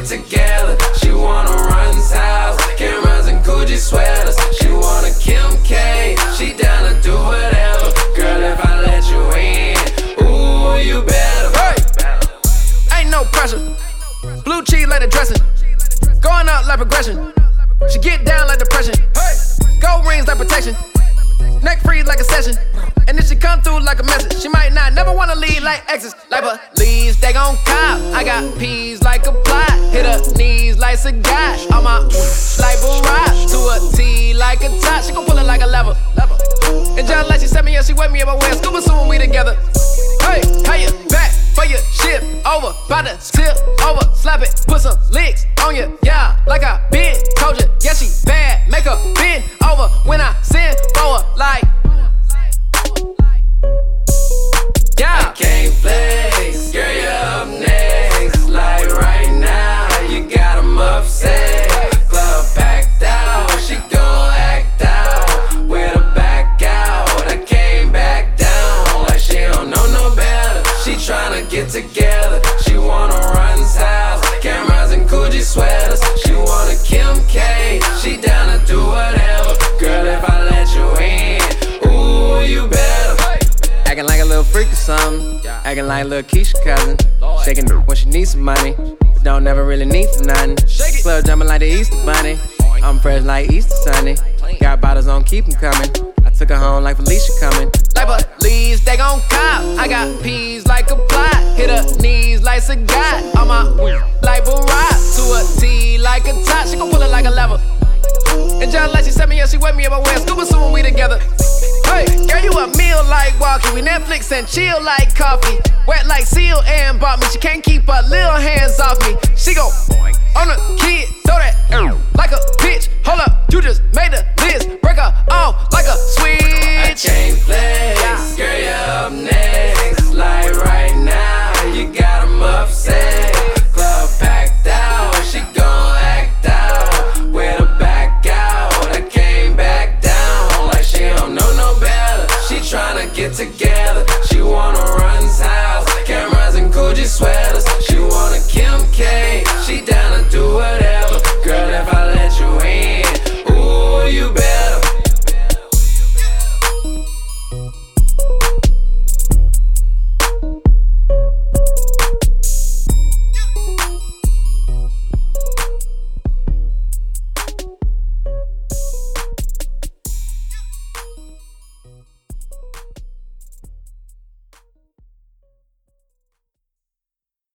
get together. She wanna run's house, cameras and Gucci sweaters. She wanna Kim K, she down to do whatever. Girl, if I let you in, ooh, you better. Hey, ain't no pressure. Blue cheese like the dressing, going up like progression. She get down like depression. Hey, gold rings like protection, neck freeze like a session. And then she come through like a message. She might not never wanna lead like exes. Like police, they gon' cop. I got peas like a plot. Hit her knees like a guy. On my like Barack. To a T like a top. She gon' pull it like a lever. And just like she said me, yeah, she wet me up my way. Scuba soon we together. Hey, how you back for your shit over? Bout to tip over, slap it, put some licks on you. Yeah, like I been told you. Yeah, she bad, make her bend over when I send for her. Like, yeah. I can't flex, girl, you're up next. Like right now, you got 'em upset. Club packed out, she gon' act out. With her back out, I came back down. Like she don't know no better. She tryna get together. She wanna run's house, cameras and Gucci sweaters. She wanna Kim K, she down to do whatever. Girl, if I let you in, ooh, you better. Acting like a little freak or something. Acting like a little Keisha cousin. Shaking when she needs some money, but don't never really need for nothing. Club jumping like the Easter bunny. I'm fresh like Easter Sunday. Got bottles on, keep 'em coming. I took her home like Felicia coming. Like police, they gon' cop. I got peas like a plot. Hit her knees like a guy. On my like Barack. To a T like a top. She gon' pull it like a lever. And just like she said me, yeah, she wet me up my way. Scuba soon we together. Hey, girl, you a meal like walkie. We Netflix and chill like coffee. Wet like seal and bought me. She can't keep her little hands off me. She go on the kid, throw that like a bitch. Hold up, you just made the list. Break her off like a switch. I can't flex, girl, you're up next. Like right now, you got 'em upset. Club packed out, she gon' act out. With her back out, I came back down. Like she don't know no better. She tryna get together. She wanna run's house, cameras and Gucci sweaters. She wanna Kim K, she down to do it.